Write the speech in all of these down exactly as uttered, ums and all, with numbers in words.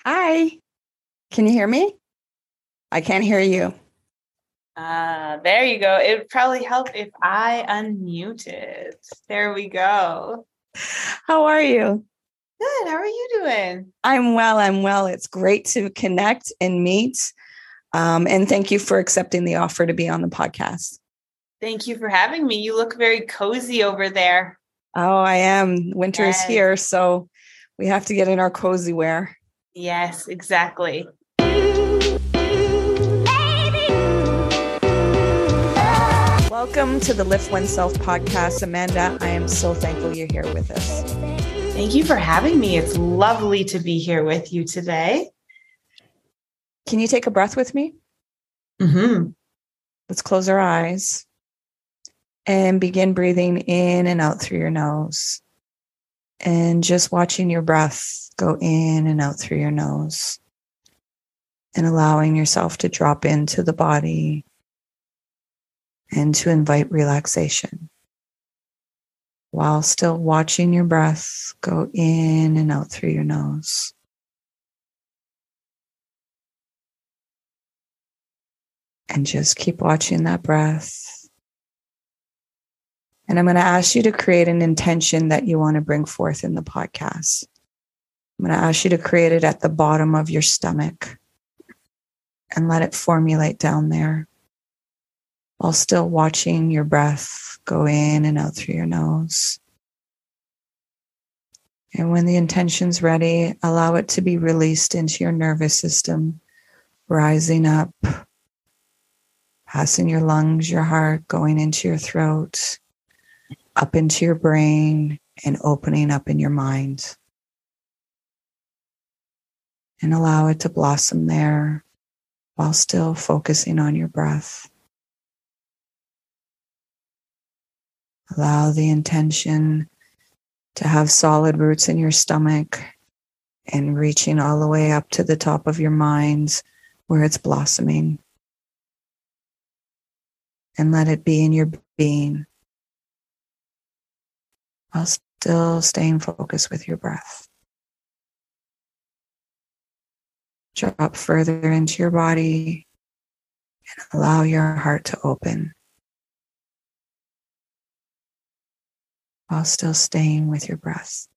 Hi. Can you hear me? I can't hear you. Uh, there you go. It would probably help if I unmuted. There we go. How are you? Good. How are you doing? I'm well. I'm well. It's great to connect and meet. Um, and thank you for accepting the offer to be on the podcast. Thank you for having me. You look very cozy over there. Oh, I am. Winter yes. is here, so we have to get in our cozy wear. Yes, exactly. Welcome to the Lift Oneself podcast, Amanda. I am so thankful you're here with us. Thank you for having me. It's lovely to be here with you today. Can you take a breath with me? Mm-hmm. Let's close our eyes and begin breathing in and out through your nose. And just watching your breath go in and out through your nose. And allowing yourself to drop into the body and to invite relaxation. While still watching your breath go in and out through your nose. And just keep watching that breath. And I'm going to ask you to create an intention that you want to bring forth in the podcast. I'm going to ask you to create it at the bottom of your stomach and let it formulate down there while still watching your breath go in and out through your nose. And when the intention's ready, allow it to be released into your nervous system, rising up, passing your lungs, your heart, going into your throat, up into your brain, and opening up in your mind. And allow it to blossom there while still focusing on your breath. Allow the intention to have solid roots in your stomach and reaching all the way up to the top of your mind where it's blossoming. And let it be in your being while still staying focused with your breath. Drop further into your body and allow your heart to open while still staying with your breath.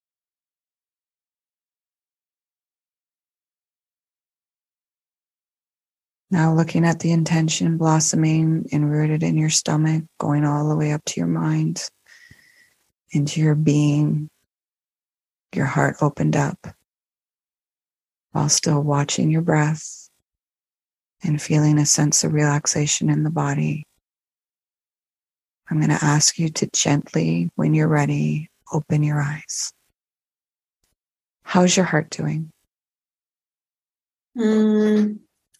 Now looking at the intention blossoming and rooted in your stomach, going all the way up to your mind, into your being, your heart opened up, while still watching your breath and feeling a sense of relaxation in the body. I'm going to ask you to gently, when you're ready, open your eyes. How's your heart doing? Mm.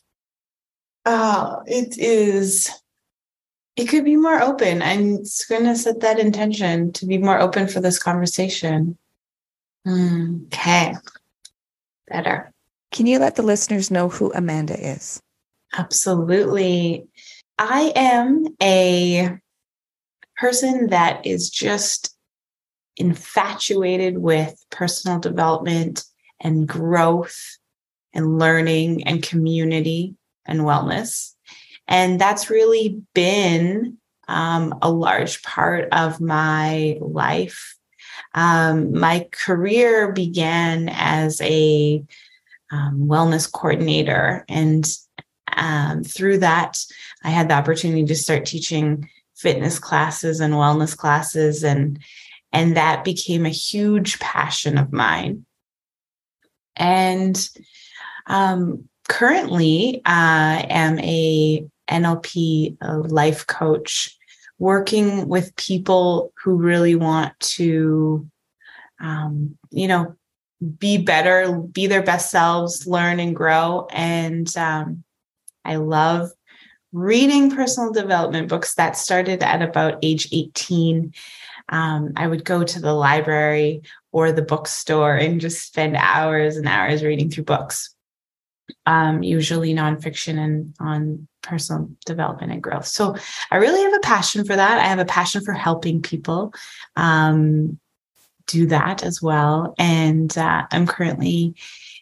Oh, it is. It could be more open. I'm going to set that intention to be more open for this conversation. Mm, okay. Better. Can you let the listeners know who Amanda is? Absolutely. I am a person that is just infatuated with personal development and growth and learning and community and wellness. And that's really been um, a large part of my life. Um, my career began as a um, wellness coordinator. And um, through that, I had the opportunity to start teaching fitness classes and wellness classes. And, and that became a huge passion of mine. And um, currently, I am a N L P a life coach, working with people who really want to, um, you know, be better, be their best selves, learn and grow. And um, I love reading personal development books. That started at about age eighteen. Um, I would go to the library or the bookstore and just spend hours and hours reading through books. Um, usually nonfiction and on personal development and growth. So I really have a passion for that. I have a passion for helping people um, do that as well. And uh, I'm currently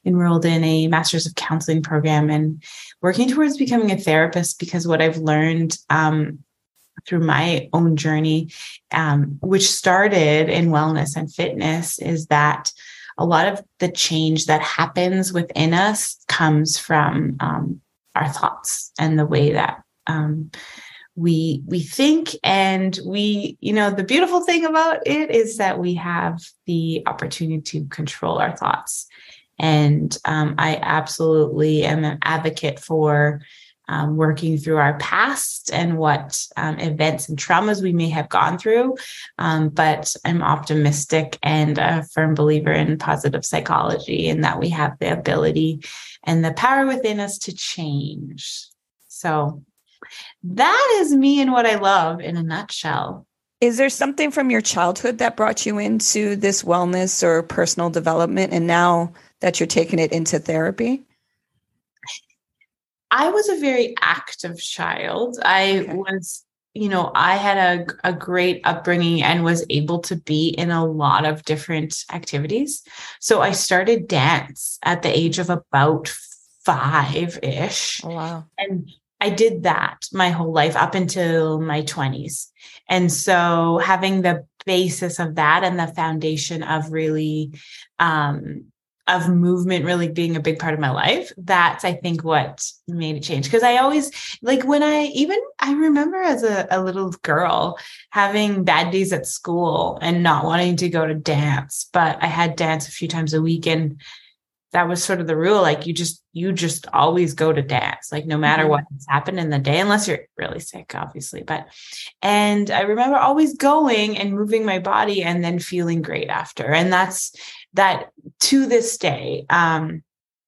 enrolled in a master's of counseling program and working towards becoming a therapist, because what I've learned um, through my own journey, um, which started in wellness and fitness, is that a lot of the change that happens within us comes from um, our thoughts and the way that um, we we think. And we, you know, the beautiful thing about it is that we have the opportunity to control our thoughts. And um, I absolutely am an advocate for Um, working through our past and what um, events and traumas we may have gone through. Um, but I'm optimistic and a firm believer in positive psychology, and that we have the ability and the power within us to change. So that is me and what I love in a nutshell. Is there something from your childhood that brought you into this wellness or personal development, and now that you're taking it into therapy? I was a very active child. I Okay. was, you know, I had a, a great upbringing and was able to be in a lot of different activities. So I started dance at the age of about five-ish. Oh, wow. And I did that my whole life up until my twenties. And so having the basis of that and the foundation of really, um, of movement really being a big part of my life, that's, I think, what made it change. Because I always, like when I, even, I remember as a, a little girl having bad days at school and not wanting to go to dance, but I had dance a few times a week. And that was sort of the rule. Like you just, you just always go to dance, like no matter Mhm. what has happened in the day, unless you're really sick, obviously. But, and I remember always going and moving my body and then feeling great after. And that's that to this day, um,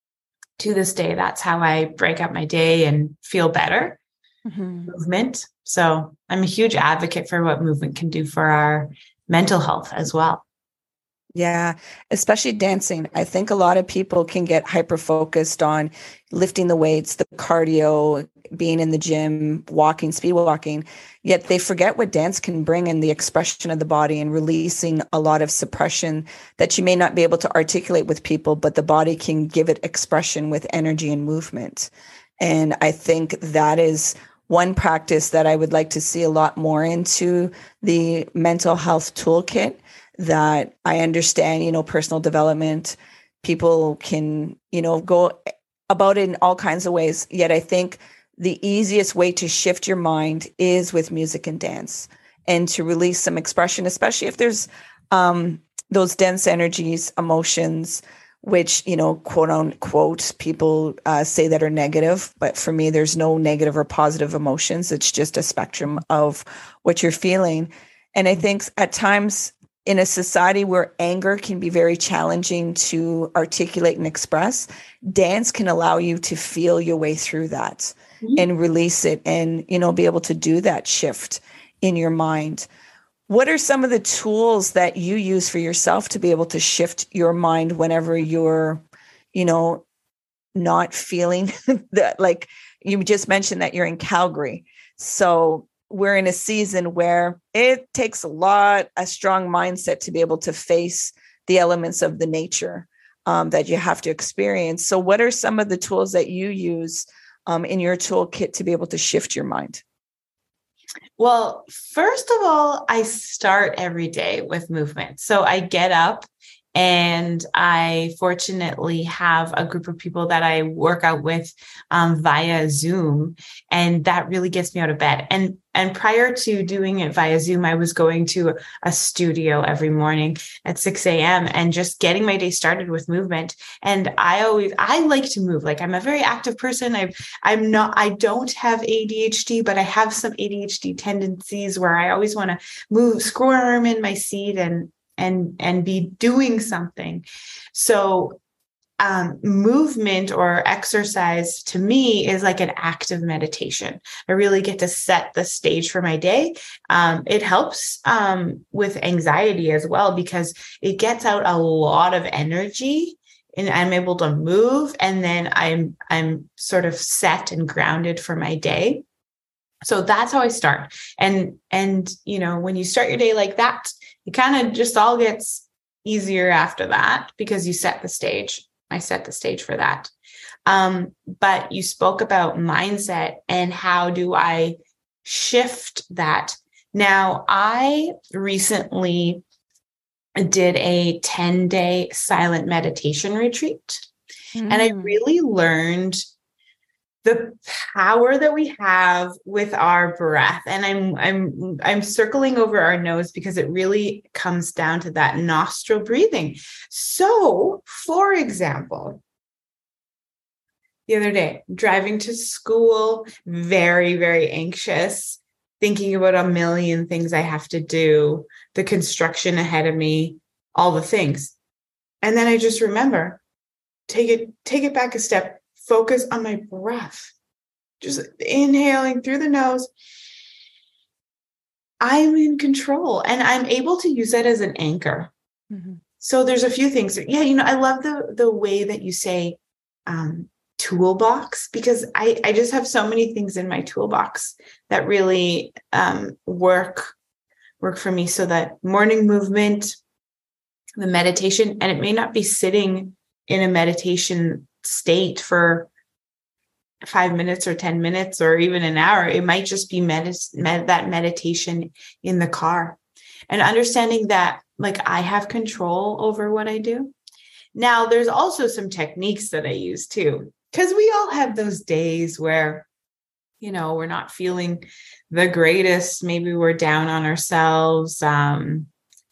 to this day, that's how I break up my day and feel better. Mhm. Movement. So I'm a huge advocate for what movement can do for our mental health as well. Yeah, especially dancing. I think a lot of people can get hyper focused on lifting the weights, the cardio, being in the gym, walking, speed walking, yet they forget what dance can bring in the expression of the body and releasing a lot of suppression that you may not be able to articulate with people, but the body can give it expression with energy and movement. And I think that is one practice that I would like to see a lot more into the mental health toolkit. That I understand, you know, personal development, people can, you know, go about it in all kinds of ways. Yet I think the easiest way to shift your mind is with music and dance, and to release some expression, especially if there's um, those dense energies, emotions, which, you know, quote unquote, people uh, say that are negative. But for me, there's no negative or positive emotions. It's just a spectrum of what you're feeling. And I think at times, in a society where anger can be very challenging to articulate and express, dance can allow you to feel your way through that Mm-hmm. and release it, and, you know, be able to do that shift in your mind. What are some of the tools that you use for yourself to be able to shift your mind whenever you're, you know, not feeling that? Like you just mentioned that you're in Calgary. So we're in a season where it takes a lot, a strong mindset to be able to face the elements of the nature um, that you have to experience. So what are some of the tools that you use um, in your toolkit to be able to shift your mind? Well, first of all, I start every day with movement. So I get up, and I fortunately have a group of people that I work out with um, via Zoom, and that really gets me out of bed. And and prior to doing it via Zoom, I was going to a studio every morning at six a.m. and just getting my day started with movement. And I always I like to move. Like I'm a very active person. I I'm not I don't have A D H D, but I have some A D H D tendencies where I always want to move, squirm in my seat and and and be doing something. So um, movement or exercise to me is like an active meditation. I really get to set the stage for my day. Um, it helps um, with anxiety as well, because it gets out a lot of energy and I'm able to move, and then I'm I'm sort of set and grounded for my day. So that's how I start. And and you know, when you start your day like that, it kind of just all gets easier after that because you set the stage. I set the stage for that. Um, but you spoke about mindset and how do I shift that? Now, I recently did a ten day silent meditation retreat, mm. and I really learned the power that we have with our breath. And I'm, I'm, I'm circling over our nose because it really comes down to that nostril breathing. So, for example, the other day, driving to school, very, very anxious, thinking about a million things I have to do, the construction ahead of me, all the things. And then I just remember, take it, take it back a step. Focus on my breath, just inhaling through the nose. I'm in control and I'm able to use that as an anchor. Mm-hmm. So there's a few things. Yeah, you know, I love the the way that you say um, toolbox, because I, I just have so many things in my toolbox that really um, work, work for me. So that morning movement, the meditation, and it may not be sitting in a meditation state for five minutes or ten minutes or even an hour. It might just be med- med- that meditation in the car, and understanding that like I have control over what I do. Now, there's also some techniques that I use too, because we all have those days where, you know, we're not feeling the greatest. Maybe we're down on ourselves. Um,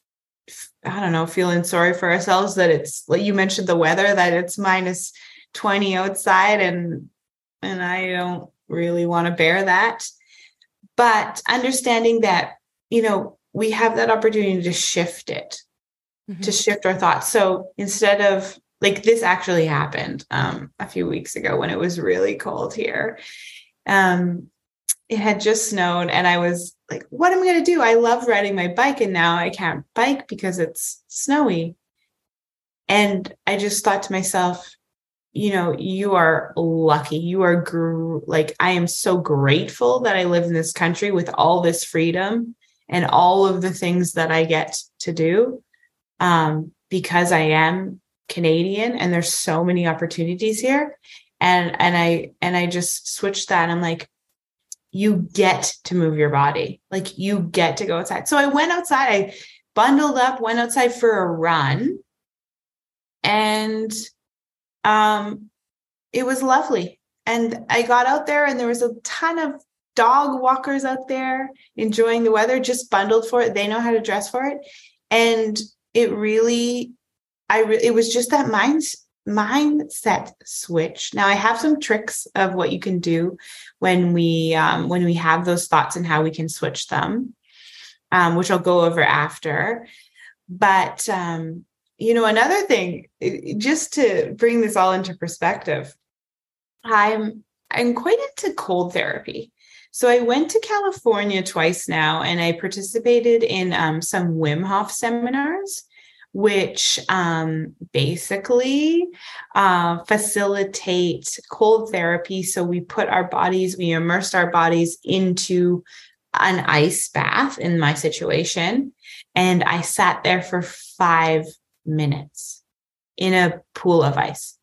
I don't know, feeling sorry for ourselves that it's like you mentioned the weather, that it's minus twenty outside and and I don't really want to bear that. But understanding that, you know, we have that opportunity to shift it, mm-hmm. to shift our thoughts. So instead of like this actually happened um, a few weeks ago when it was really cold here. Um, it had just snowed and I was like, what am I going to do? I love riding my bike and now I can't bike because it's snowy. And I just thought to myself, you know, you are lucky. You are gr- like, I am so grateful that I live in this country with all this freedom and all of the things that I get to do um, because I am Canadian and there's so many opportunities here. And, and I, and I just switched that. I'm like, you get to move your body. Like you get to go outside. So I went outside, I bundled up, went outside for a run, and um, it was lovely. And I got out there and there was a ton of dog walkers out there enjoying the weather, just bundled for it. They know how to dress for it. And it really, I re- it was just that mind, mindset switch. Now I have some tricks of what you can do when we, um, when we have those thoughts and how we can switch them, um, which I'll go over after. But, um, you know, another thing, just to bring this all into perspective, I'm, I'm quite into cold therapy. So I went to California twice now, and I participated in um, some Wim Hof seminars, which um, basically uh, facilitate cold therapy. So we put our bodies, we immersed our bodies into an ice bath in my situation. And I sat there for five minutes in a pool of ice.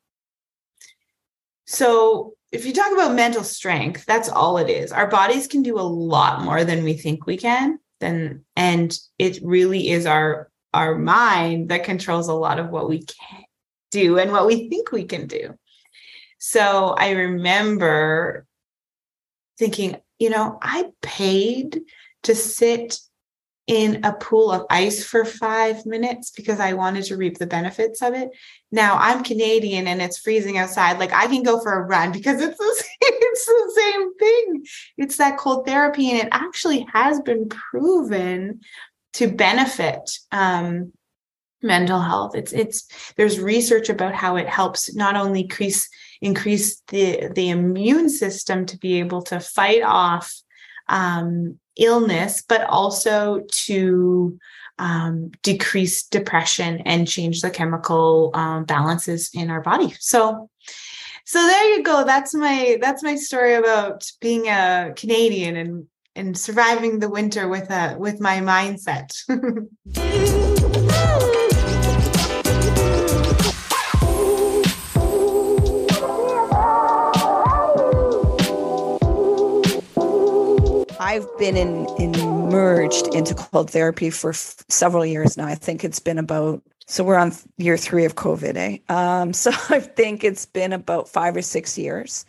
So if you talk about mental strength, that's all it is. Our bodies can do a lot more than we think we can. Then, and it really is our, our mind that controls a lot of what we can do and what we think we can do. So I remember thinking, you know, I paid to sit in a pool of ice for five minutes because I wanted to reap the benefits of it. Now I'm Canadian and it's freezing outside. Like I can go for a run because it's the same, it's the same thing. It's that cold therapy, and it actually has been proven to benefit um, mental health. It's it's there's research about how it helps not only increase increase the the immune system to be able to fight off um, illness, but also to um, decrease depression and change the chemical um, balances in our body. So, so there you go. That's my, that's my story about being a Canadian and, and surviving the winter with a, with my mindset. I've been in, immersed into cold therapy for f- several years now. I think it's been about, so we're on year three of COVID, eh? Um, so I think it's been about five or six years.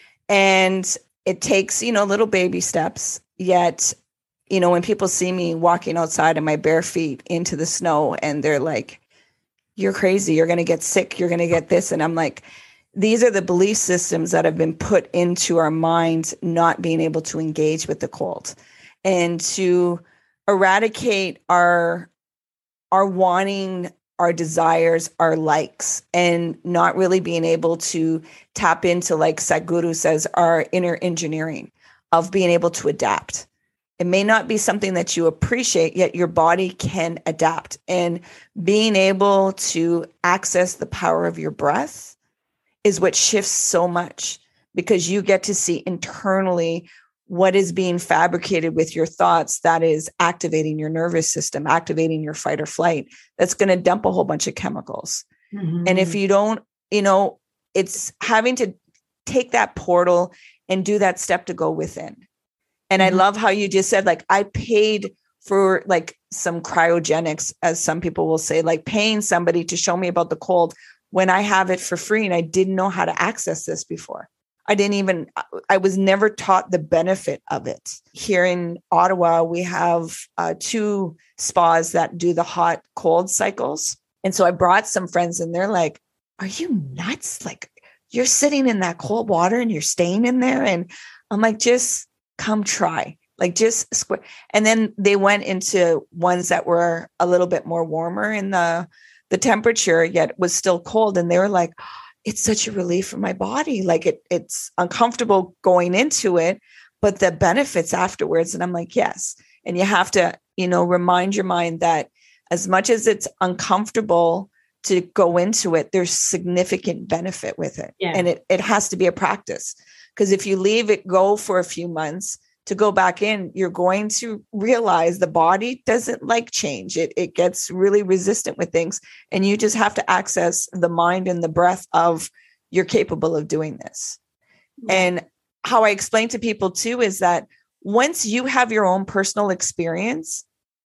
And it takes, you know, little baby steps. Yet, you know, when people see me walking outside in my bare feet into the snow and they're like, you're crazy, you're going to get sick, you're going to get this. And I'm like, these are the belief systems that have been put into our minds, not being able to engage with the cold and to eradicate our, our wanting, our desires, our likes, and not really being able to tap into, like Sadhguru says, our inner engineering of being able to adapt. It may not be something that you appreciate, yet your body can adapt. And being able to access the power of your breath is what shifts so much, because you get to see internally what is being fabricated with your thoughts that is activating your nervous system, activating your fight or flight. That's going to dump a whole bunch of chemicals. Mm-hmm. And if you don't, you know, it's having to take that portal and do that step to go within. And mm-hmm. I love how you just said, like, I paid for like some cryogenics, as some people will say, like paying somebody to show me about the cold when I have it for free and I didn't know how to access this before. I didn't even, I was never taught the benefit of it. Here in Ottawa, we have uh, two spas that do the hot cold cycles. And so I brought some friends and they're like, are you nuts? Like, you're sitting in that cold water and you're staying in there. And I'm like, just come try, like just square. And then they went into ones that were a little bit more warmer in the, the temperature, yet was still cold. And they were like, it's such a relief for my body. Like it, it's uncomfortable going into it, but the benefits afterwards. And I'm like, yes. And you have to, you know, remind your mind that as much as it's uncomfortable to go into it, there's significant benefit with it. Yeah. And it, it has to be a practice, because if you leave it go for a few months to go back in, you're going to realize the body doesn't like change. It, it gets really resistant with things. And you just have to access the mind and the breath of you're capable of doing this. Yeah. And how I explain to people too, is that once you have your own personal experience,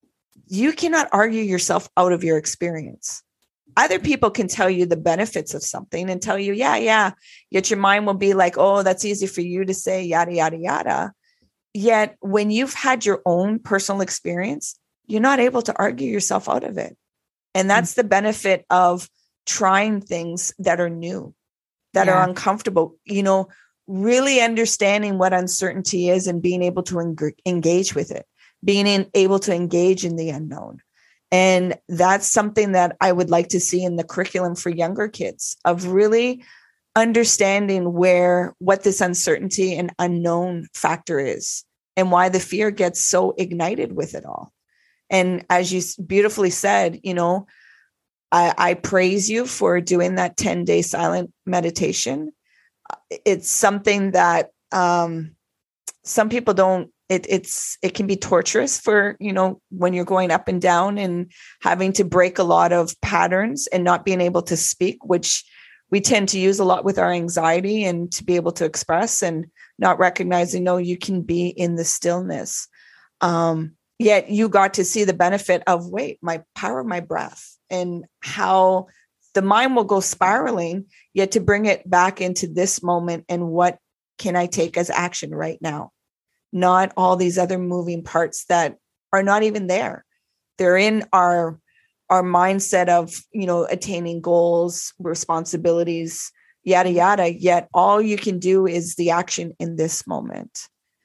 you cannot argue yourself out of your experience. Other people can tell you the benefits of something and tell you, yeah, yeah. Yet your mind will be like, oh, that's easy for you to say, yada, yada, yada. Yet when you've had your own personal experience, you're not able to argue yourself out of it. And that's mm-hmm. the benefit of trying things that are new, that yeah. are uncomfortable, you know, really understanding what uncertainty is and being able to en- engage with it, being in, able to engage in the unknown. And that's something that I would like to see in the curriculum for younger kids, of really understanding where, what this uncertainty and unknown factor is and why the fear gets so ignited with it all. And as you beautifully said, you know, I, I praise you for doing that ten day silent meditation. It's something that um, some people don't, It, it's, it can be torturous for, you know, when you're going up and down and having to break a lot of patterns and not being able to speak, which we tend to use a lot with our anxiety, and to be able to express and not recognizing, no, you can be in the stillness. Um, yet you got to see the benefit of, wait, my power of my breath, and how the mind will go spiraling, yet to bring it back into this moment. And what can I take as action right now? Not all these other moving parts that are not even there. They're in our, our mindset of, you know, attaining goals, responsibilities, yada, yada. Yet all you can do is the action in this moment.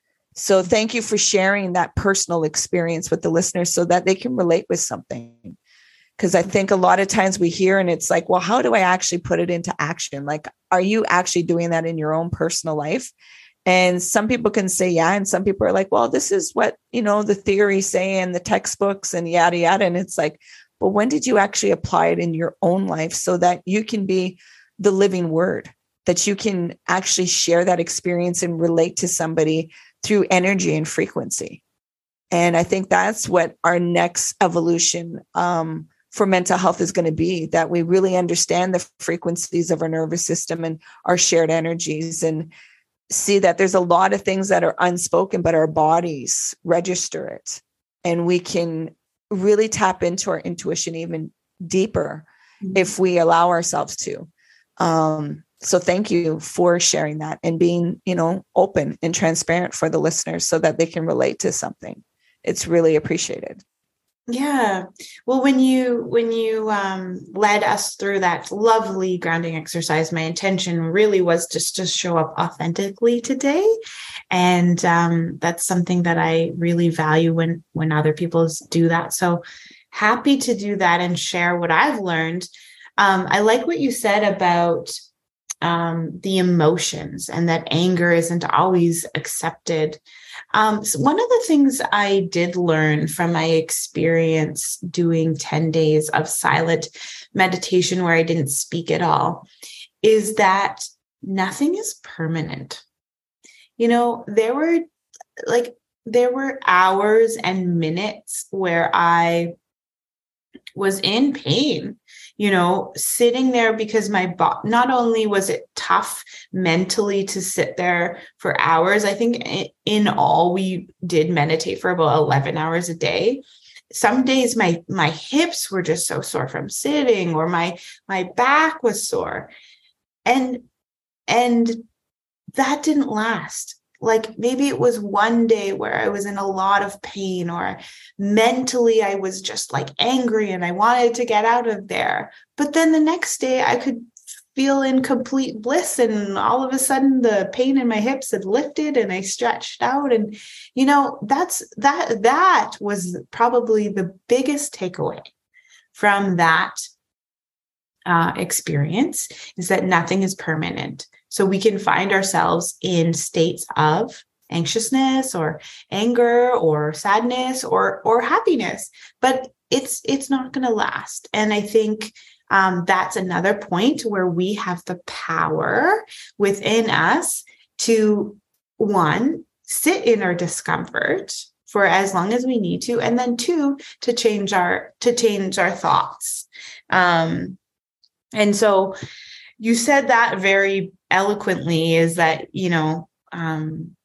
So thank you for sharing that personal experience with the listeners so that they can relate with something. Because I think a lot of times we hear and it's like, well, how do I actually put it into action? Like, are you actually doing that in your own personal life? And some people can say, yeah. And some people are like, well, this is what, you know, the theories say and the textbooks and yada, yada. And it's like, but when did you actually apply it in your own life so that you can be the living word, that you can actually share that experience and relate to somebody through energy and frequency? And I think that's what our next evolution um, for mental health is going to be, that we really understand the frequencies of our nervous system and our shared energies. And see that there's a lot of things that are unspoken, but our bodies register it. And we can really tap into our intuition even deeper mm-hmm. if we allow ourselves to. Um, so thank you for sharing that and being, you know, open and transparent for the listeners so that they can relate to something. It's really appreciated. Yeah. Well, when you, when you um, led us through that lovely grounding exercise, my intention really was just to show up authentically today. And um, that's something that I really value when, when other people do that. So happy to do that and share what I've learned. Um, I like what you said about um, the emotions and that anger isn't always accepted. Um, so one of the things I did learn from my experience doing ten days of silent meditation where I didn't speak at all is that nothing is permanent. You know, there were like, there were hours and minutes where I was in pain, you know, sitting there because my body, not only was it tough mentally to sit there for hours, I think in all we did meditate for about eleven hours a day. Some days my, my hips were just so sore from sitting, or my, my back was sore. And, and that didn't last. Like maybe it was one day where I was in a lot of pain, or mentally I was just like angry and I wanted to get out of there. But then the next day I could feel in complete bliss, and all of a sudden the pain in my hips had lifted and I stretched out. And, you know, that's that, that was probably the biggest takeaway from that uh, experience, is that nothing is permanent. So we can find ourselves in states of anxiousness or anger or sadness or or happiness, but it's it's not going to last. And I think um, that's another point where we have the power within us to, one, sit in our discomfort for as long as we need to, and then two, to change our to change our thoughts. Um, and so you said that very eloquently, is that, you know, um,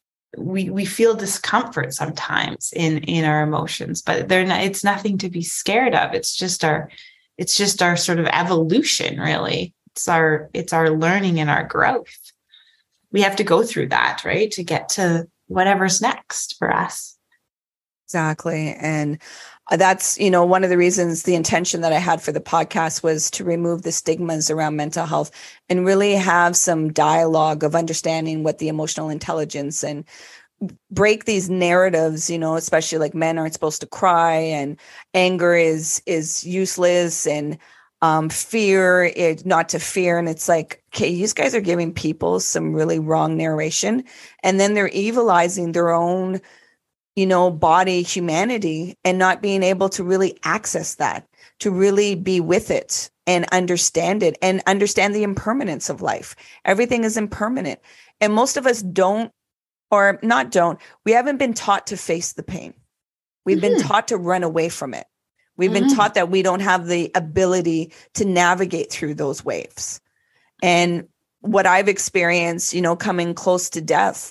we we feel discomfort sometimes in in our emotions, but they're not, it's nothing to be scared of. It's just our it's just our sort of evolution, really. It's our it's our learning and our growth. We have to go through that, right, to get to whatever's next for us. Exactly. And that's, you know, one of the reasons, the intention that I had for the podcast was to remove the stigmas around mental health and really have some dialogue of understanding what the emotional intelligence, and break these narratives, you know, especially like men aren't supposed to cry and anger is, is useless, and um, fear is not to fear. And it's like, okay, these guys are giving people some really wrong narration, and then they're evilizing their own, you know, body, humanity, and not being able to really access that, to really be with it and understand it and understand the impermanence of life. Everything is impermanent. And most of us don't, or not don't, we haven't been taught to face the pain. We've mm-hmm. been taught to run away from it. We've mm-hmm. been taught that we don't have the ability to navigate through those waves. And what I've experienced, you know, coming close to death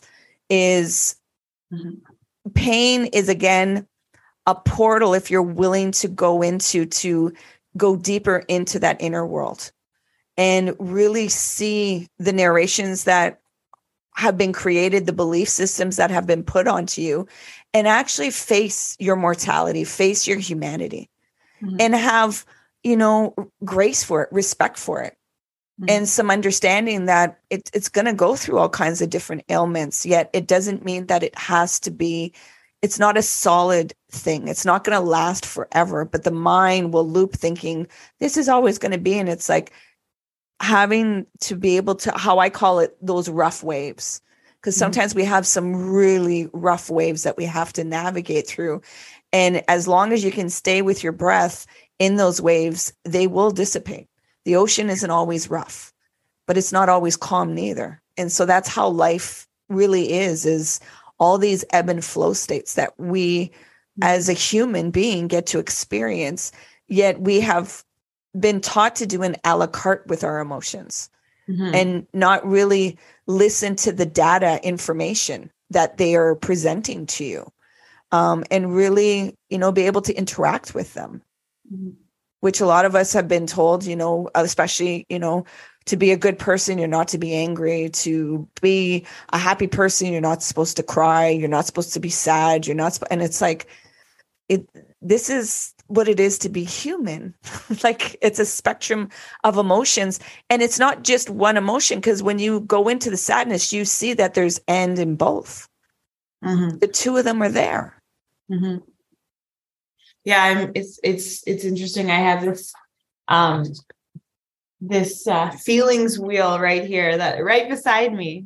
is mm-hmm. pain is, again, a portal, if you're willing to go into, to go deeper into that inner world and really see the narrations that have been created, the belief systems that have been put onto you, and actually face your mortality, face your humanity, mm-hmm. and have, you know, grace for it, respect for it. Mm-hmm. And some understanding that it, it's going to go through all kinds of different ailments, yet it doesn't mean that it has to be, it's not a solid thing. It's not going to last forever, but the mind will loop thinking this is always going to be. And it's like having to be able to, how I call it, those rough waves. Because sometimes mm-hmm. we have some really rough waves that we have to navigate through. And as long as you can stay with your breath in those waves, they will dissipate. The ocean isn't always rough, but it's not always calm neither. And so that's how life really is, is all these ebb and flow states that we as a human being get to experience, yet we have been taught to do an a la carte with our emotions. mm-hmm. and not really listen to the data information that they are presenting to you, um, and really, you know, be able to interact with them, mm-hmm. which a lot of us have been told, you know, especially, you know, to be a good person, you're not to be angry. To be a happy person, you're not supposed to cry. You're not supposed to be sad. You're not, sp- and it's like, it. This is what it is to be human. Like, it's a spectrum of emotions, and it's not just one emotion. Because when you go into the sadness, you see that there's end in both. Mm-hmm. The two of them are there. Mm-hmm. Yeah, I'm, it's it's it's interesting. I have this. Um, this uh, feelings wheel right here, that right beside me.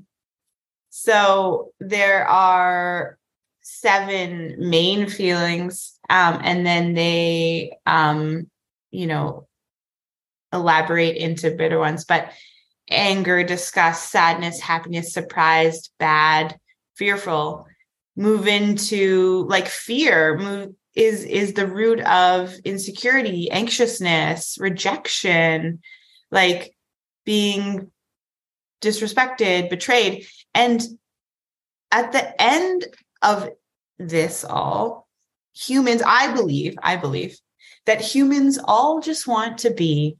So there are seven main feelings, um, and then they, um, you know, elaborate into bitter ones, but anger, disgust, sadness, happiness, surprised, bad, fearful, move into like fear, move is, is the root of insecurity, anxiousness, rejection, like being disrespected, betrayed. And at the end of this all, humans, I believe, I believe that humans all just want to be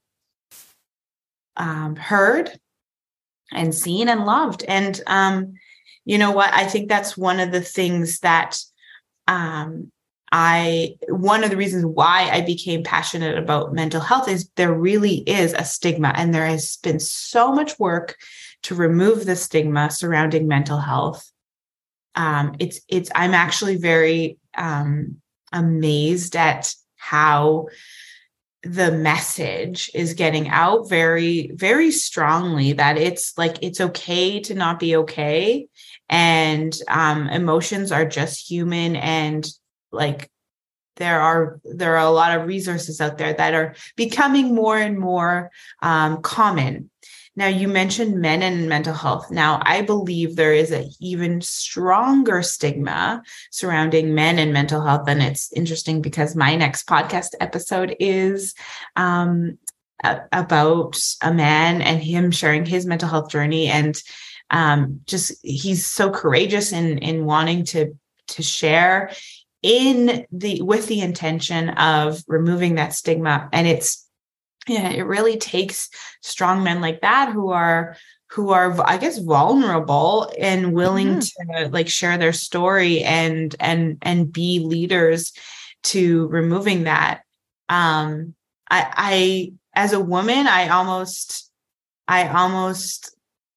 um, heard and seen and loved. And um, you know what? I think that's one of the things that um, I, one of the reasons why I became passionate about mental health is there really is a stigma, and there has been so much work to remove the stigma surrounding mental health. Um, it's, it's, I'm actually very um, amazed at how the message is getting out very, very strongly that it's like, it's okay to not be okay. And um, emotions are just human. And like, there are, there are a lot of resources out there that are becoming more and more um, common. Now, you mentioned men and mental health. Now, I believe there is an even stronger stigma surrounding men and mental health. And it's interesting because my next podcast episode is um, a- about a man and him sharing his mental health journey. And um, just, he's so courageous in, in wanting to, to share in the, with the intention of removing that stigma. And it's, yeah, it really takes strong men like that who are, who are, I guess, vulnerable and willing mm-hmm. to like share their story and, and, and be leaders to removing that. Um, I, I, as a woman, I almost, I almost,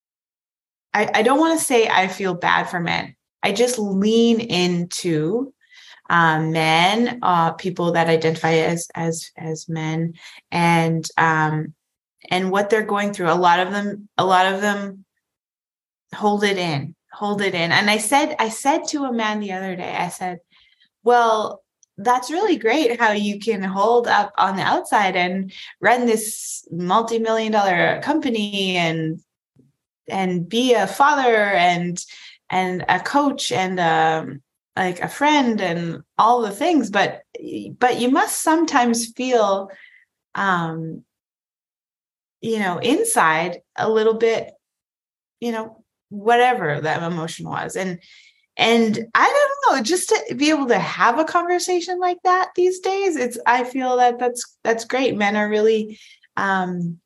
I, I don't want to say I feel bad for men. I just lean into Um, men, uh, people that identify as, as, as men, and, um, and what they're going through. A lot of them, a lot of them hold it in, hold it in. And I said, I said to a man the other day, I said, well, that's really great how you can hold up on the outside and run this multi-million dollar company and, and be a father and, and a coach and, um, like a friend and all the things, but, but you must sometimes feel, um, you know, inside a little bit, you know, whatever that emotion was. And, and I don't know, just to be able to have a conversation like that these days, it's, I feel that that's, that's great. Men are really, um,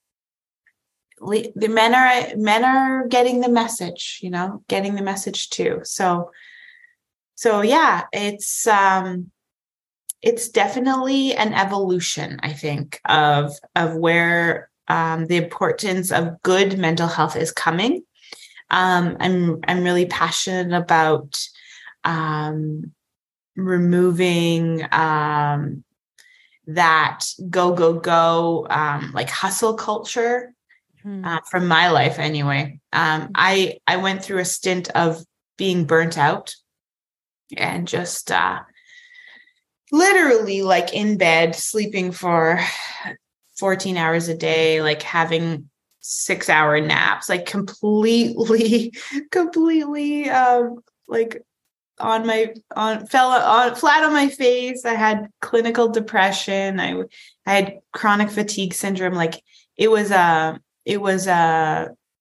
the men are, men are getting the message, you know, getting the message too. So, So yeah, it's um, it's definitely an evolution, I think, of of where um, the importance of good mental health is coming. Um, I'm I'm really passionate about um, removing um, that go go go um, like hustle culture hmm. uh, from my life. Anyway, um, I I went through a stint of being burnt out. And just uh, literally like in bed, sleeping for fourteen hours a day, like having six hour naps, like completely, completely um, like on my, on fell on flat on my face. I had clinical depression. I, I had chronic fatigue syndrome. Like it was a, it was a,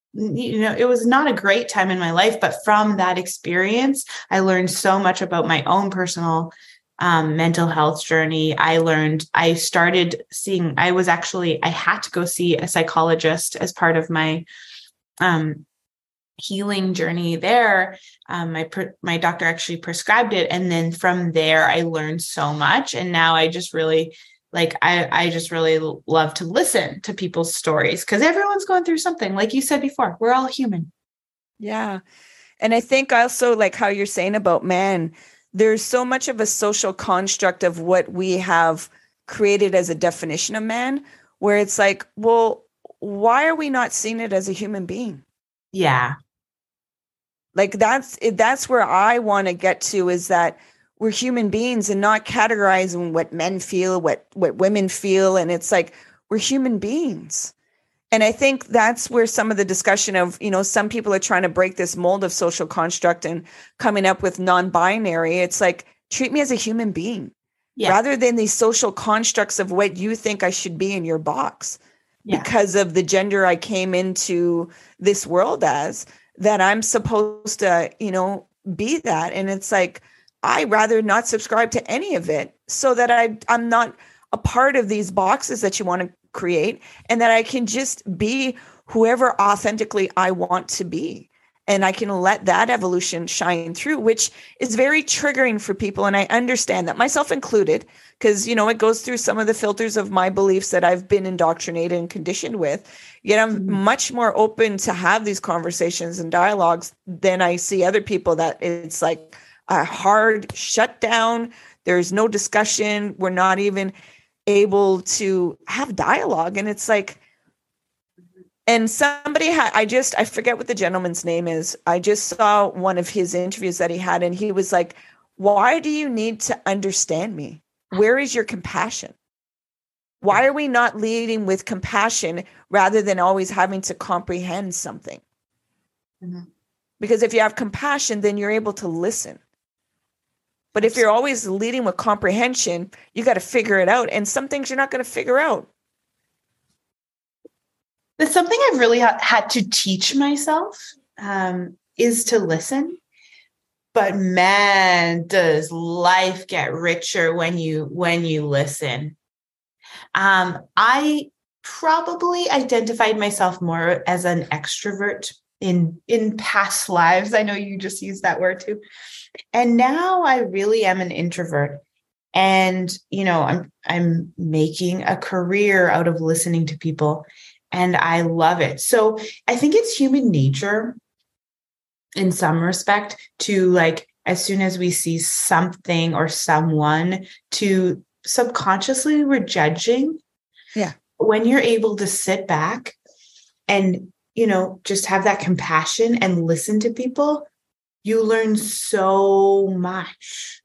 you know, it was not a great time in my life, but from that experience, I learned so much about my own personal um, mental health journey. I learned, I started seeing, I was actually, I had to go see a psychologist as part of my um, healing journey there. Um, my, my doctor actually prescribed it. And then from there, I learned so much. And now I just really like, I, I just really love to listen to people's stories because everyone's going through something. Like you said before, we're all human. Yeah. And I think also like how you're saying about man, there's so much of a social construct of what we have created as a definition of man, where it's like, well, why are we not seeing it as a human being? Yeah. Like that's, that's where I want to get to, is that we're human beings and not categorizing what men feel, what, what women feel. And it's like, we're human beings. And I think that's where some of the discussion of, you know, some people are trying to break this mold of social construct and coming up with non-binary. It's like, treat me as a human being, yeah, rather than these social constructs of what you think I should be in your box, yeah, because of the gender I came into this world as, that I'm supposed to, you know, be that. And it's like, I rather not subscribe to any of it so that I, I'm not a part of these boxes that you want to create, and that I can just be whoever authentically I want to be. And I can let that evolution shine through, which is very triggering for people. And I understand that, myself included, because, you know, it goes through some of the filters of my beliefs that I've been indoctrinated and conditioned with. Yet I'm mm-hmm. much more open to have these conversations and dialogues than I see other people that it's like a hard shutdown. There's no discussion. We're not even able to have dialogue. And it's like, and somebody had, I just, I forget what the gentleman's name is. I just saw one of his interviews that he had, and he was like, why do you need to understand me? Where is your compassion? Why are we not leading with compassion rather than always having to comprehend something? Mm-hmm. Because if you have compassion, then you're able to listen. But if you're always leading with comprehension, you got to figure it out. And some things you're not going to figure out. That's something I've really ha- had to teach myself um, is to listen. But man, does life get richer when you when you listen. Um, I probably identified myself more as an extrovert in in past lives. I know you just used that word too. And now I really am an introvert. And, you know, I'm I'm making a career out of listening to people, and I love it. So I think it's human nature in some respect to, like, as soon as we see something or someone, to subconsciously we're judging. Yeah. When you're able to sit back and, you know, just have that compassion and listen to people, you learn so much.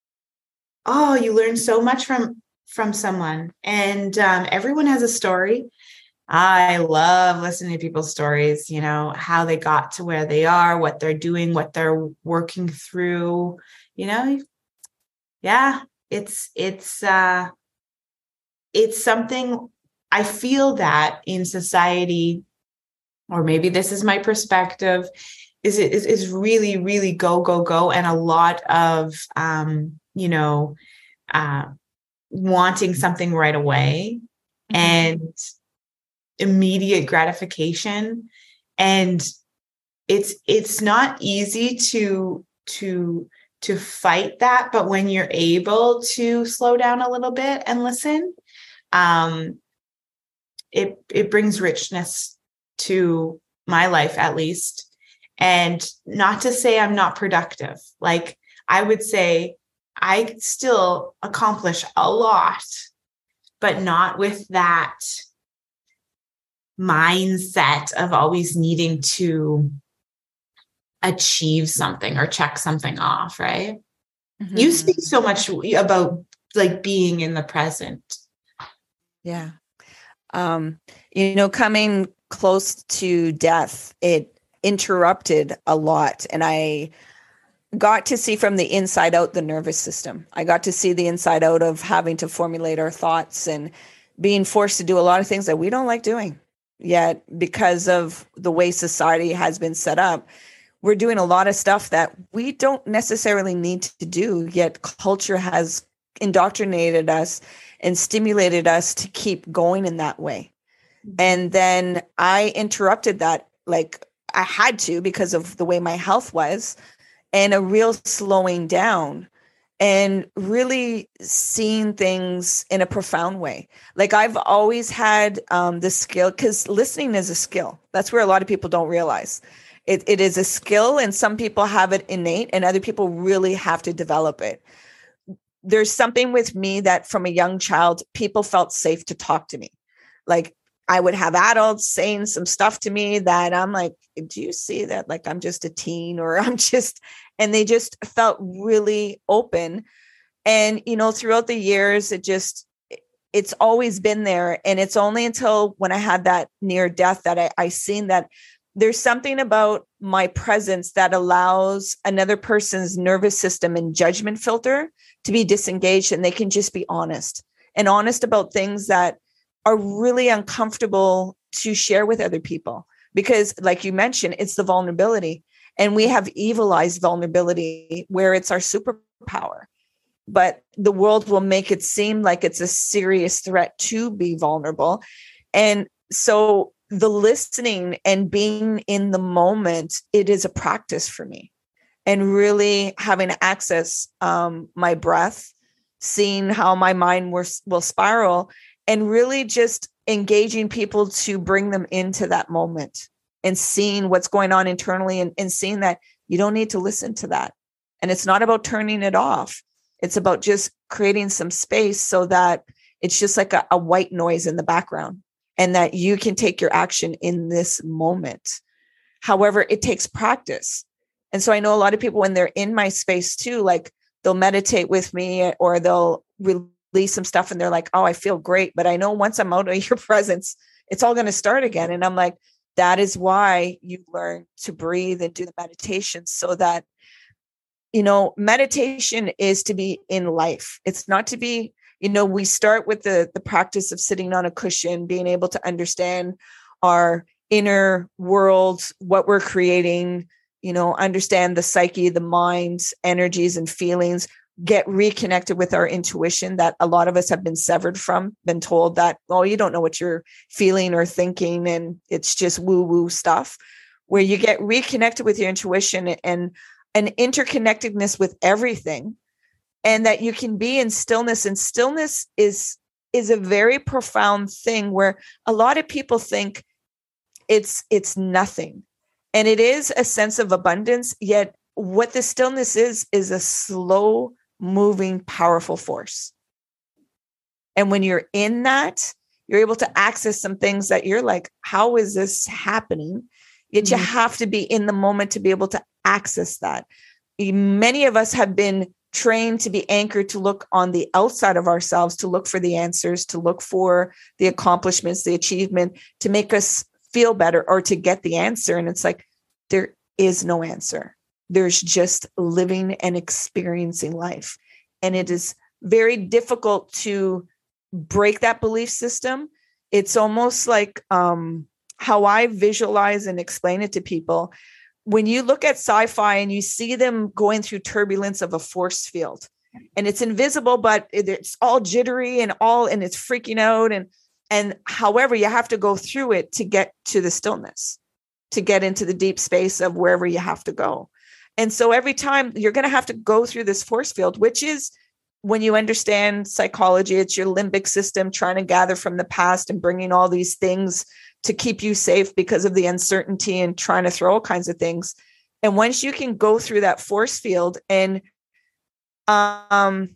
Oh, you learn so much from, from someone. And um, everyone has a story. I love listening to people's stories, you know, how they got to where they are, what they're doing, what they're working through, you know. Yeah, it's, it's, uh, it's something I feel that in society, or maybe this is my perspective, is it is, is really, really go, go, go. And a lot of, um, you know, uh, wanting something right away, mm-hmm. and immediate gratification. And it's, it's not easy to, to, to fight that. But when you're able to slow down a little bit and listen, um, it, it brings richness to my life, at least. And not to say I'm not productive. Like, I would say I still accomplish a lot, but not with that mindset of always needing to achieve something or check something off, right? Mm-hmm. You speak so much about, like, being in the present. Yeah. Um, you know, coming close to death, it interrupted a lot. And I got to see from the inside out the nervous system. I got to see the inside out of having to formulate our thoughts and being forced to do a lot of things that we don't like doing. Yet because of the way society has been set up, we're doing a lot of stuff that we don't necessarily need to do, yet culture has indoctrinated us and stimulated us to keep going in that way. Mm-hmm. And then I interrupted that, like I had to, because of the way my health was, and a real slowing down and really seeing things in a profound way. Like I've always had um, the skill, because listening is a skill. That's where a lot of people don't realize. It, it is a skill, and some people have it innate and other people really have to develop it. There's something with me that from a young child, people felt safe to talk to me. Like I would have adults saying some stuff to me that I'm like, do you see that? Like I'm just a teen, or I'm just, and they just felt really open. And, you know, throughout the years, it just, it's always been there. And it's only until when I had that near death that I, I seen that there's something about my presence that allows another person's nervous system and judgment filter to be disengaged, and they can just be honest and honest about things that are really uncomfortable to share with other people. Because like you mentioned, it's the vulnerability, and we have evilized vulnerability where it's our superpower, but the world will make it seem like it's a serious threat to be vulnerable. And so the listening and being in the moment, it is a practice for me, and really having to access um, my breath, seeing how my mind will, will spiral, and really just engaging people to bring them into that moment and seeing what's going on internally, and, and seeing that you don't need to listen to that. And it's not about turning it off. It's about just creating some space so that it's just like a, a white noise in the background, and that you can take your action in this moment. However, it takes practice. And so I know a lot of people, when they're in my space too, like they'll meditate with me or they'll release some stuff and they're like, oh, I feel great. But I know once I'm out of your presence, it's all going to start again. And I'm like, that is why you learn to breathe and do the meditation, so that, you know, meditation is to be in life. It's not to be, you know, we start with the, the practice of sitting on a cushion, being able to understand our inner world, what we're creating, you know, understand the psyche, the mind's energies and feelings, get reconnected with our intuition that a lot of us have been severed from, been told that, oh, you don't know what you're feeling or thinking, and it's just woo-woo stuff, where you get reconnected with your intuition and an interconnectedness with everything, and that you can be in stillness. And stillness is, is a very profound thing where a lot of people think it's, it's nothing. And it is a sense of abundance. Yet what the stillness is, is a slow moving, powerful force. And when you're in that, you're able to access some things that you're like, how is this happening? Yet mm-hmm. you have to be in the moment to be able to access that. Many of us have been trained to be anchored, to look on the outside of ourselves, to look for the answers, to look for the accomplishments, the achievement, to make us feel better or to get the answer. And it's like, there is no answer. There's just living and experiencing life. And it is very difficult to break that belief system. It's almost like um, how I visualize and explain it to people. When you look at sci-fi and you see them going through turbulence of a force field, and it's invisible, but it's all jittery and all, and it's freaking out. And, and however, you have to go through it to get to the stillness, to get into the deep space of wherever you have to go. And so every time you're going to have to go through this force field, which is, when you understand psychology, it's your limbic system trying to gather from the past and bringing all these things to keep you safe because of the uncertainty and trying to throw all kinds of things. And once you can go through that force field and um,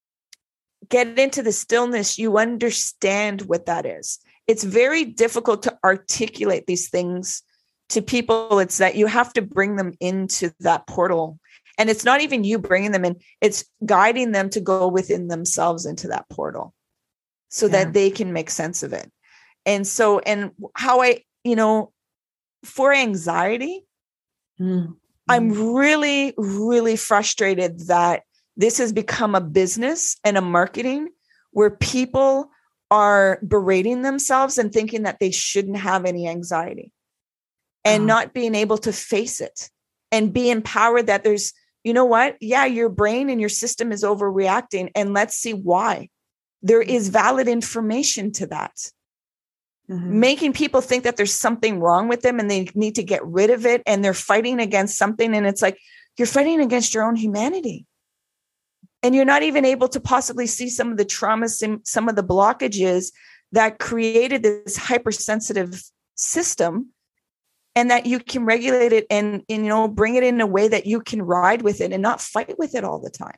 get into the stillness, you understand what that is. It's very difficult to articulate these things to people. It's that you have to bring them into that portal. And it's not even you bringing them in, it's guiding them to go within themselves into that portal so yeah. that they can make sense of it. And so, and how I, you know, for anxiety, mm-hmm. I'm really, really frustrated that this has become a business and a marketing where people are berating themselves and thinking that they shouldn't have any anxiety and Oh. not being able to face it and be empowered that there's, you know what? Yeah, your brain and your system is overreacting, and let's see why. There is valid information to that. Mm-hmm. Making people think that there's something wrong with them and they need to get rid of it, and they're fighting against something. And it's like, you're fighting against your own humanity. And you're not even able to possibly see some of the traumas, some of the blockages that created this hypersensitive system, and that you can regulate it and, and, you know, bring it in a way that you can ride with it and not fight with it all the time.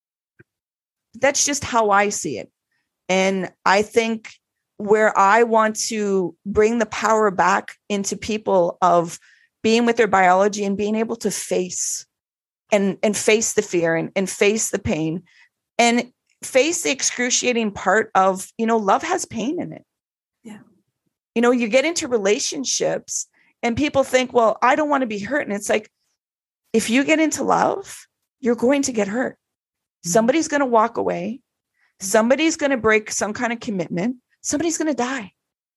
That's just how I see it. And I think where I want to bring the power back into people of being with their biology and being able to face and, and face the fear and, and face the pain and face the excruciating part of, you know, love has pain in it. Yeah. You know, you get into relationships and people think, well, I don't want to be hurt. And it's like, if you get into love, you're going to get hurt. Mm-hmm. Somebody's going to walk away. Somebody's going to break some kind of commitment. Somebody's going to die.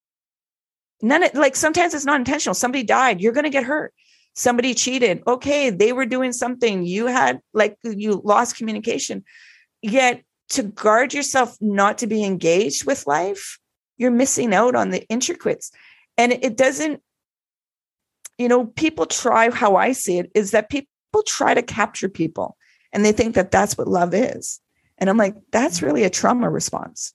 None of, like, sometimes it's not intentional. Somebody died. You're going to get hurt. Somebody cheated. Okay. They were doing something. You had, like, you lost communication. Yet to guard yourself not to be engaged with life, you're missing out on the intricacies. And it doesn't, you know, people try, how I see it is that people try to capture people and they think that that's what love is. And I'm like, that's really a trauma response.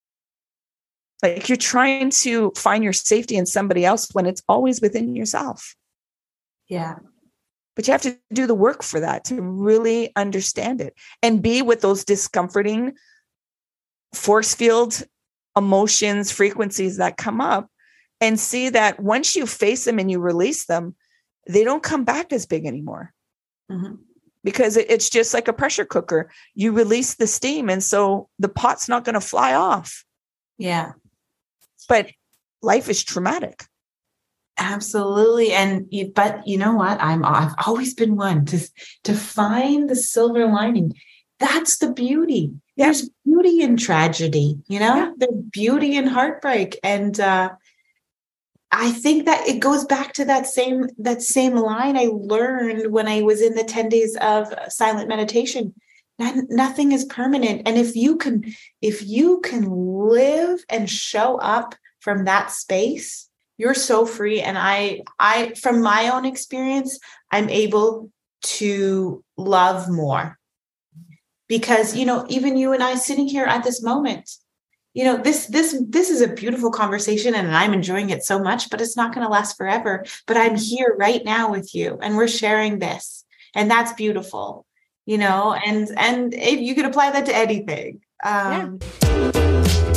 Like, you're trying to find your safety in somebody else when it's always within yourself. Yeah. But you have to do the work for that to really understand it and be with those discomforting force field emotions, frequencies that come up, and see that once you face them and you release them, they don't come back as big anymore. Mm-hmm. Because it's just like a pressure cooker. You release the steam, and so the pot's not going to fly off. Yeah. But life is traumatic. Absolutely. And you, but you know what? I'm, I've always been one to, to find the silver lining. That's the beauty. Yeah. There's beauty in tragedy, you know, yeah. There's beauty in heartbreak. And, uh, I think that it goes back to that same, that same line I learned when I was in the ten days of silent meditation. Nothing is permanent. And if you can, if you can live and show up from that space, you're so free. And I, I, from my own experience, I'm able to love more because, you know, even you and I sitting here at this moment, you know, this, this, this is a beautiful conversation and I'm enjoying it so much, but it's not going to last forever. But I'm here right now with you and we're sharing this, and that's beautiful, you know, and, and if you could apply that to anything. Um, yeah.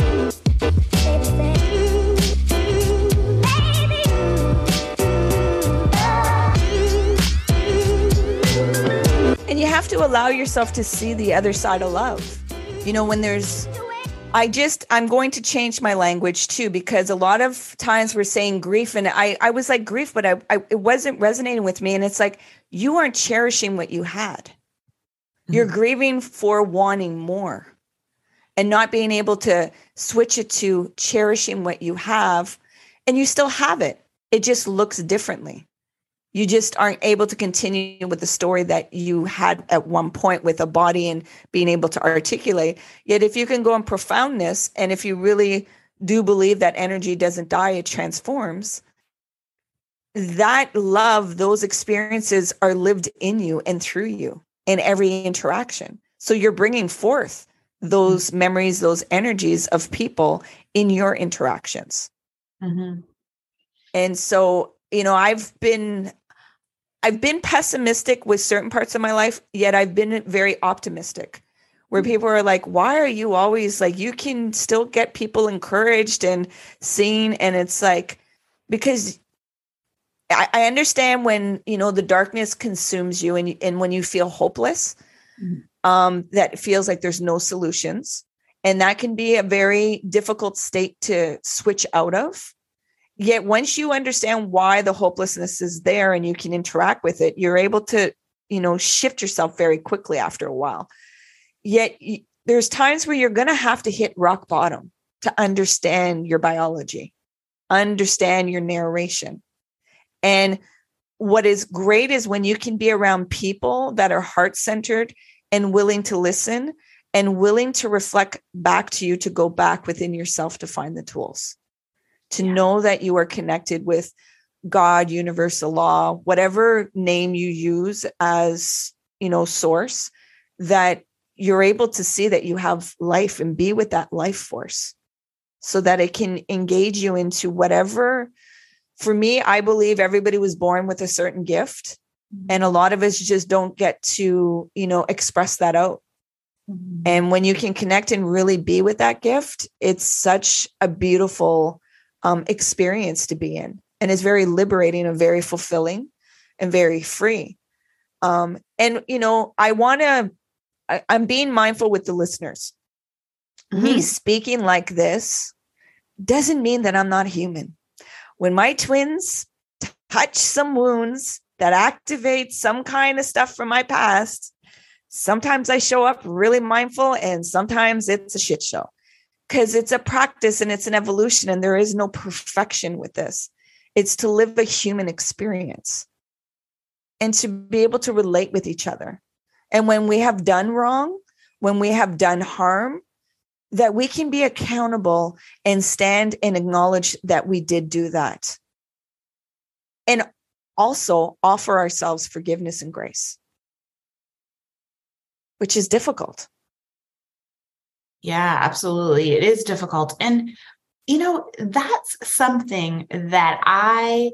And you have to allow yourself to see the other side of love. You know, when there's, I just, I'm going to change my language too, because a lot of times we're saying grief, and I, I was like grief, but I, I, it wasn't resonating with me. And it's like, you aren't cherishing what you had. Mm-hmm. You're grieving for wanting more and not being able to switch it to cherishing what you have. And you still have it. It just looks differently. You just aren't able to continue with the story that you had at one point with a body and being able to articulate. Yet if you can go in profoundness, and if you really do believe that energy doesn't die, it transforms, that love, those experiences are lived in you and through you in every interaction. So you're bringing forth those memories, those energies of people in your interactions. Mm-hmm. And so, you know, I've been, I've been pessimistic with certain parts of my life, yet I've been very optimistic, where people are like, why are you always like, you can still get people encouraged and seen. And it's like, because I, I understand when, you know, the darkness consumes you and, and when you feel hopeless, mm-hmm. um, that feels like there's no solutions. And that can be a very difficult state to switch out of. Yet once you understand why the hopelessness is there and you can interact with it, you're able to, you know, shift yourself very quickly after a while. Yet there's times where you're going to have to hit rock bottom. to understand your biology, understand your narration. And what is great is when you can be around people that are heart-centered and willing to listen and willing to reflect back to you, to go back within yourself to find the tools, to yeah. know that you are connected with God, universal law, whatever name you use as, you know, source, that you're able to see that you have life and be with that life force so that it can engage you into whatever. For me, I believe everybody was born with a certain gift, and a lot of us just don't get to, you know, express that out. Mm-hmm. And when you can connect and really be with that gift, it's such a beautiful um, experience to be in. And it's very liberating and very fulfilling and very free. Um, and, you know, I want to, I'm being mindful with the listeners. Mm-hmm. Me speaking like this doesn't mean that I'm not human. When my twins touch some wounds that activate some kind of stuff from my past, sometimes I show up really mindful and sometimes it's a shit show, because it's a practice and it's an evolution and there is no perfection with this. It's to live a human experience and to be able to relate with each other. And when we have done wrong, when we have done harm, that we can be accountable and stand and acknowledge that we did do that. And also offer ourselves forgiveness and grace, which is difficult. Yeah, absolutely. It is difficult. And, you know, that's something that I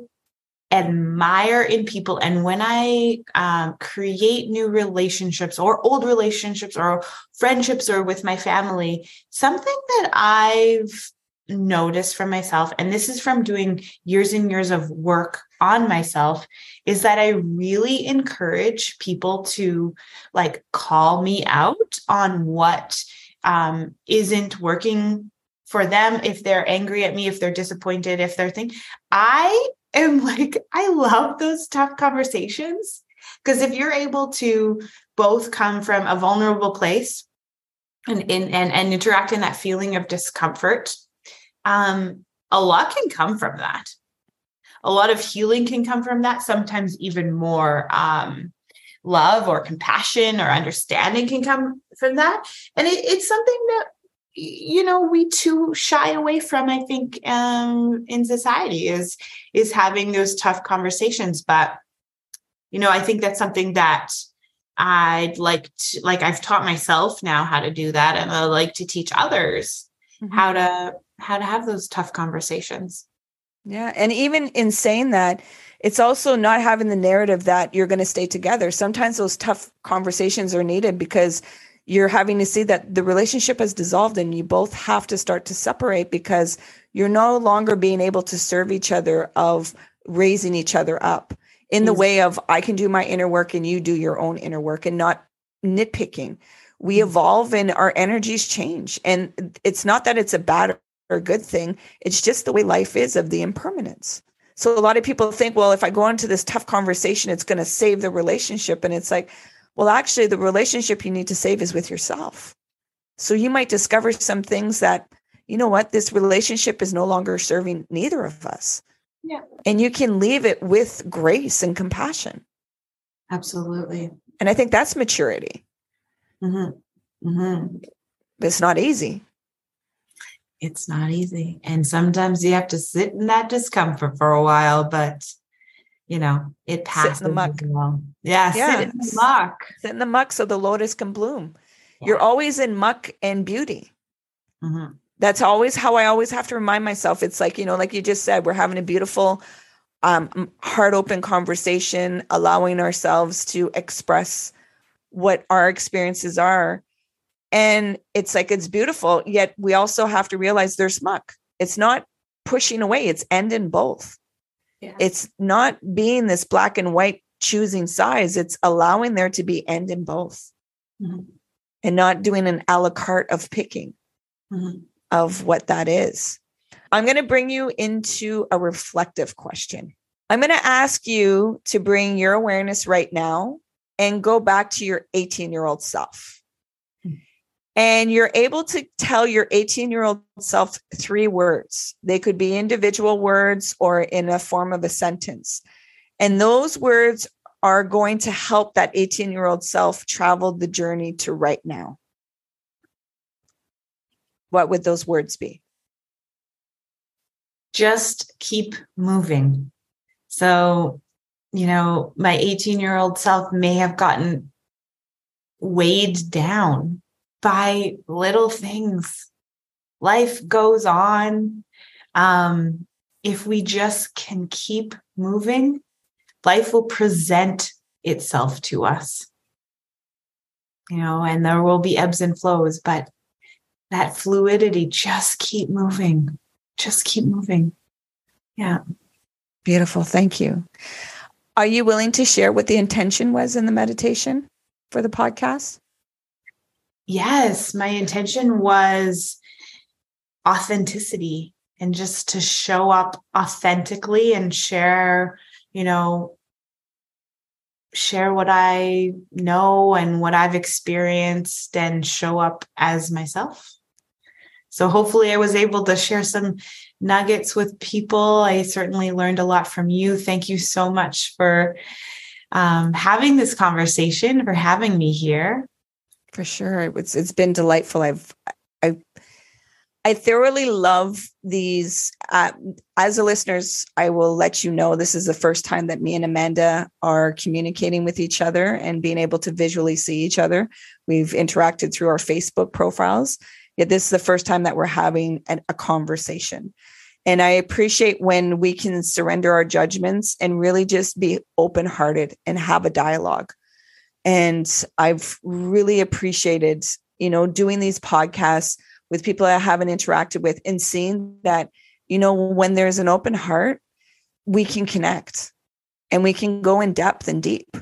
admire in people. And when I um, create new relationships or old relationships or friendships or with my family, something that I've noticed from myself, and this is from doing years and years of work on myself, is that I really encourage people to like call me out on what um, isn't working for them. If they're angry at me, if they're disappointed, if they're thinking, I am like, I love those tough conversations, because if you're able to both come from a vulnerable place and, and, and, and interact in that feeling of discomfort, um, a lot can come from that. A lot of healing can come from that. Sometimes even more um, love or compassion or understanding can come from that. And it, it's something that, you know, we too shy away from, I think, um, in society is, is having those tough conversations. But, you know, I think that's something that I'd like to, like, I've taught myself now how to do that. And I like to teach others mm-hmm. how to, how to have those tough conversations. Yeah. And even in saying that, it's also not having the narrative that you're going to stay together. Sometimes those tough conversations are needed because you're having to see that the relationship has dissolved and you both have to start to separate, because you're no longer being able to serve each other of raising each other up in the way of, I can do my inner work and you do your own inner work, and not nitpicking. We evolve and our energies change. And it's not that it's a bad or good thing. It's just the way life is, of the impermanence. So a lot of people think, well, if I go into this tough conversation, it's going to save the relationship. And it's like, well, actually, the relationship you need to save is with yourself. So you might discover some things that, you know what, this relationship is no longer serving neither of us. Yeah. And you can leave it with grace and compassion. Absolutely. And I think that's maturity. Mm-hmm. Mm-hmm. But it's not easy. It's not easy. And sometimes you have to sit in that discomfort for a while, but you know, it passes. Sit in the muck. Well. Yeah, yeah, sit in the muck. Sit in the muck so the lotus can bloom. Yeah. You're always in muck and beauty. Mm-hmm. That's always how I always have to remind myself. It's like, you know, like you just said, we're having a beautiful, um, heart open conversation, allowing ourselves to express what our experiences are. And it's like, it's beautiful. Yet we also have to realize there's muck. It's not pushing away. It's end in both. Yeah. It's not being this black and white choosing sides. It's allowing there to be end in both, mm-hmm. and not doing an a la carte of picking mm-hmm. of what that is. I'm going to bring you into a reflective question. I'm going to ask you to bring your awareness right now and go back to your eighteen-year-old self. Mm-hmm. And you're able to tell your eighteen-year-old self three words. They could be individual words or in a form of a sentence. And those words are going to help that eighteen-year-old self travel the journey to right now. What would those words be? Just keep moving. So, you know, my eighteen-year-old self may have gotten weighed down by little things. Life goes on. Um, if we just can keep moving, life will present itself to us. You know, and there will be ebbs and flows, but that fluidity, just keep moving. Just keep moving. Yeah. Beautiful. Thank you. Are you willing to share what the intention was in the meditation for the podcast? Yes, my intention was authenticity and just to show up authentically and share, you know, share what I know and what I've experienced and show up as myself. So hopefully I was able to share some nuggets with people. I certainly learned a lot from you. Thank you so much for um, having this conversation, for having me here. For sure. It's it's been delightful. I've I I thoroughly love these. Uh, as a listeners, I will let you know this is the first time that me and Amanda are communicating with each other and being able to visually see each other. We've interacted through our Facebook profiles. Yet this is the first time that we're having a, a conversation. And I appreciate when we can surrender our judgments and really just be open-hearted and have a dialogue. And I've really appreciated, you know, doing these podcasts with people I haven't interacted with and seeing that, you know, when there's an open heart, we can connect and we can go in depth and deep.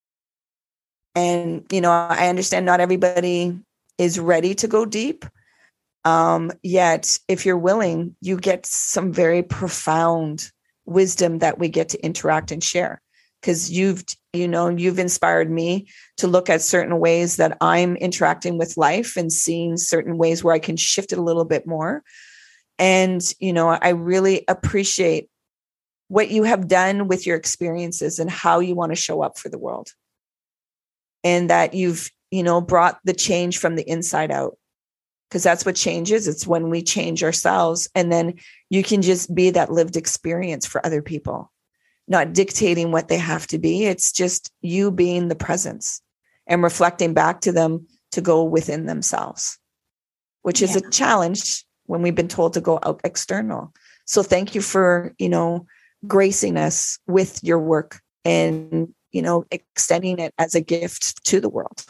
And, you know, I understand not everybody is ready to go deep. Um, yet if you're willing, you get some very profound wisdom that we get to interact and share. Because you've, you know, you've inspired me to look at certain ways that I'm interacting with life and seeing certain ways where I can shift it a little bit more. And, you know, I really appreciate what you have done with your experiences and how you want to show up for the world. And that you've, you know, brought the change from the inside out. Because that's what change is. It's when we change ourselves. And then you can just be that lived experience for other people. Not dictating what they have to be. It's just you being the presence and reflecting back to them to go within themselves, which is yeah. a challenge when we've been told to go out external. So thank you for, you know, gracing us with your work and, you know, extending it as a gift to the world.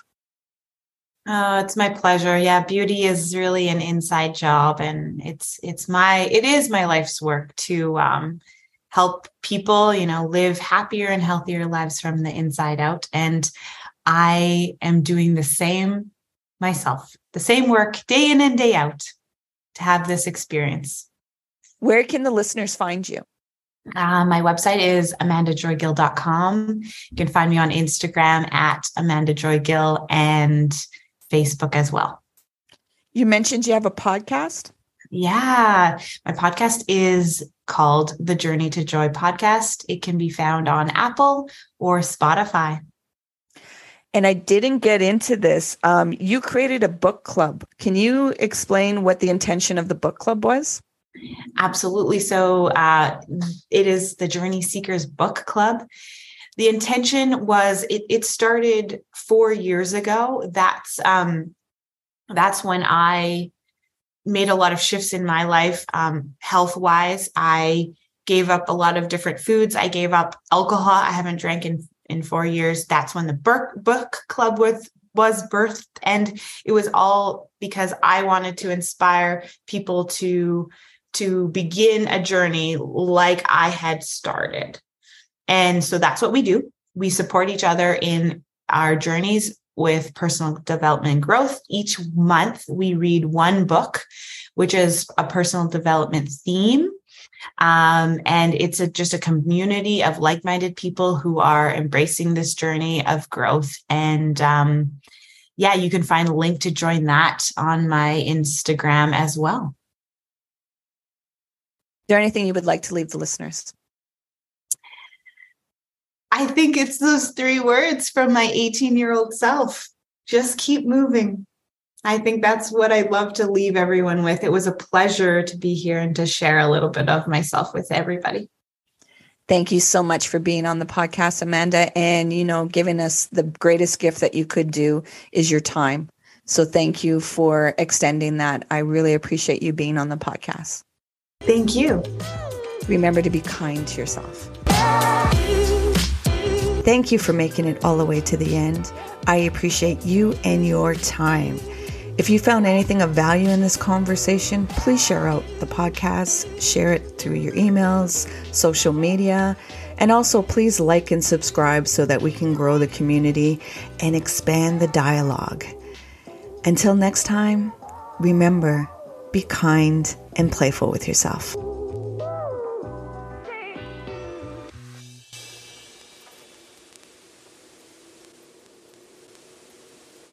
Oh, it's my pleasure. Yeah. Beauty is really an inside job. And it's, it's my, it is my life's work to, um, help people, you know, live happier and healthier lives from the inside out. And I am doing the same myself, the same work day in and day out to have this experience. Where can the listeners find you? Uh, my website is amanda joy gill dot com. You can find me on Instagram at Amanda Joy Gill and Facebook as well. You mentioned you have a podcast? Yeah, my podcast is called The Journey to Joy Podcast. It can be found on Apple or Spotify. And I didn't get into this. Um, you created a book club. Can you explain what the intention of the book club was? Absolutely. So uh, it is the Journey Seekers Book Club. The intention was it, it started four years ago. That's um, that's when I made a lot of shifts in my life, um, health-wise. I gave up a lot of different foods. I gave up alcohol. I haven't drank in, in four years. That's when the book, book club was, was birthed. And it was all because I wanted to inspire people to, to begin a journey like I had started. And so that's what we do. We support each other in our journeys with personal development and growth. Each month we read one book, which is a personal development theme. Um, and it's a, just a community of like-minded people who are embracing this journey of growth and, um, yeah, you can find a link to join that on my Instagram as well. Is there anything you would like to leave the listeners? I think it's those three words from my eighteen-year-old self. Just keep moving. I think that's what I'd love to leave everyone with. It was a pleasure to be here and to share a little bit of myself with everybody. Thank you so much for being on the podcast, Amanda, and, you know, giving us the greatest gift that you could do is your time. So thank you for extending that. I really appreciate you being on the podcast. Thank you. Remember to be kind to yourself. Thank you for making it all the way to the end. I appreciate you and your time. If you found anything of value in this conversation, please share out the podcast, share it through your emails, social media, and also please like and subscribe so that we can grow the community and expand the dialogue. Until next time, remember, be kind and playful with yourself.